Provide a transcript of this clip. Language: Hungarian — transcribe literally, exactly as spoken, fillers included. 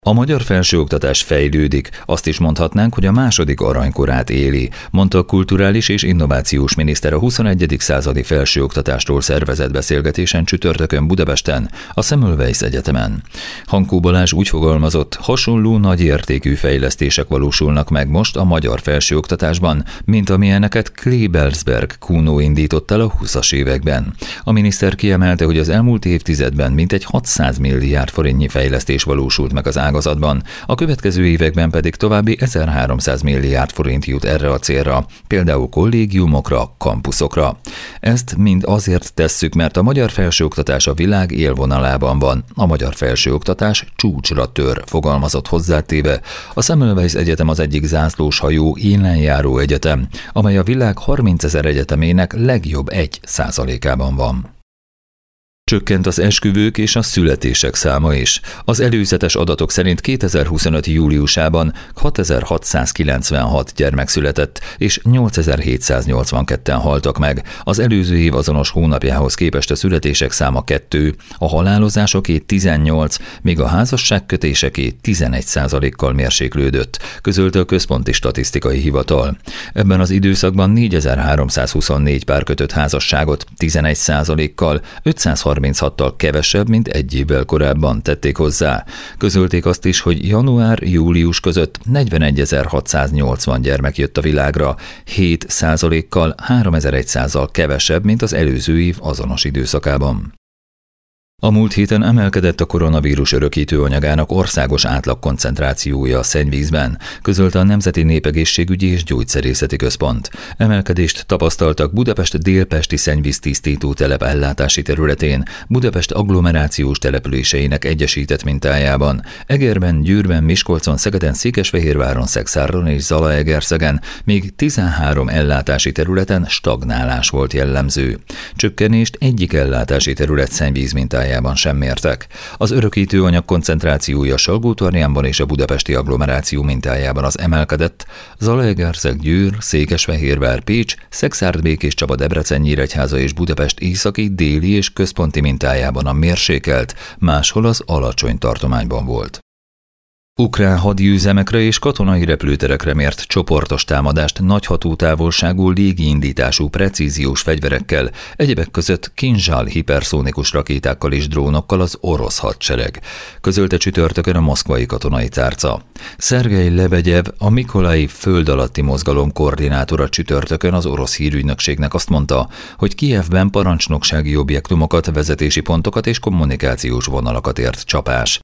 A magyar felsőoktatás fejlődik, azt is mondhatnánk, hogy a második aranykorát éli, mondta a kulturális és innovációs miniszter a huszonegyedik századi felsőoktatástól szervezett beszélgetésen csütörtökön Budapesten, a Semmelweis Egyetemen. Hankó Balázs úgy fogalmazott, hasonló nagy értékű fejlesztések valósulnak meg most a magyar felsőoktatásban, mint amilyeneket Klebersberg Kuno indított el a húszas években. A miniszter kiemelte, hogy az elmúlt évtizedben mintegy hatszáz milliárd forintnyi fejlesztés valósult meg az ágazatban, a következő években pedig további ezerháromszáz milliárd forint jut erre a célra, például kollégiumokra, kampuszokra. Ezt mind azért tesszük, mert a magyar felsőoktatás a világ élvonalában van, a magyar felsőoktatás csúcsra tör, fogalmazott hozzátéve. A Semmelweis Egyetem az egyik zászlóshajó élenjáró egyetem, amely a világ harmincezer egyetemének legjobb egy százalékában van. Csökkent az esküvők és a születések száma is. Az előzetes adatok szerint kétezer-huszonöt júliusában hatezer-hatszázkilencvenhat gyermek született, és nyolcezer-hétszáznyolcvanketten haltak meg. Az előző év azonos hónapjához képest a születések száma kettő, a halálozásoké tizennyolc, míg a házasságkötéseké tizenegy százalékkal mérséklődött, közölte a Központi Statisztikai Hivatal. Ebben az időszakban négyezer-háromszázhuszonnégy pár kötött házasságot, tizenegy százalékkal, ötszázharminchattal kevesebb, mint egy évvel korábban, tették hozzá. Közölték azt is, hogy január-július között negyvenegyezer-hatszáznyolcvan gyermek jött a világra, hét százalékkal, háromezer-százzal kevesebb, mint az előző év azonos időszakában. A múlt héten emelkedett a koronavírus örökítő anyagának országos átlagkoncentrációja a szennyvízben, közölte a Nemzeti Népegészségügyi és Gyógyszerészeti Központ. Emelkedést tapasztaltak Budapest délpesti szennyvíztisztító telep ellátási területén, Budapest agglomerációs településeinek egyesített mintájában, Egerben, Győrben, Miskolcon, Szegeden, Székesfehérváron, Szekszáron és Zalaegerszegen, még tizenhárom ellátási területen stagnálás volt jellemző. Csökkenést egyik ellátási terület szennyvíz mintájában sem mértek. Az örökítő anyag koncentrációja Salgótarjánban és a budapesti agglomeráció mintájában az emelkedett, Zalaegerszeg, Győr, Székesfehérvár, Pécs, Szekszárd, Békéscsaba, Debrecen, Nyíregyháza és Budapest északi, déli és központi mintájában a mérsékelt, máshol az alacsony tartományban volt. Ukrán hadiüzemekre és katonai repülőterekre mért csoportos támadást nagy hatótávolságú légiindítású precíziós fegyverekkel, egyebek között Kinzsal hiperszónikus rakétákkal és drónokkal az orosz hadsereg, közölte csütörtökön a moszkvai katonai tárca. Szergej Lebegyev, a Mikolai föld alatti mozgalom koordinátora csütörtökön az orosz hírügynökségnek azt mondta, hogy Kijevben parancsnoksági objektumokat, vezetési pontokat és kommunikációs vonalakat ért csapás.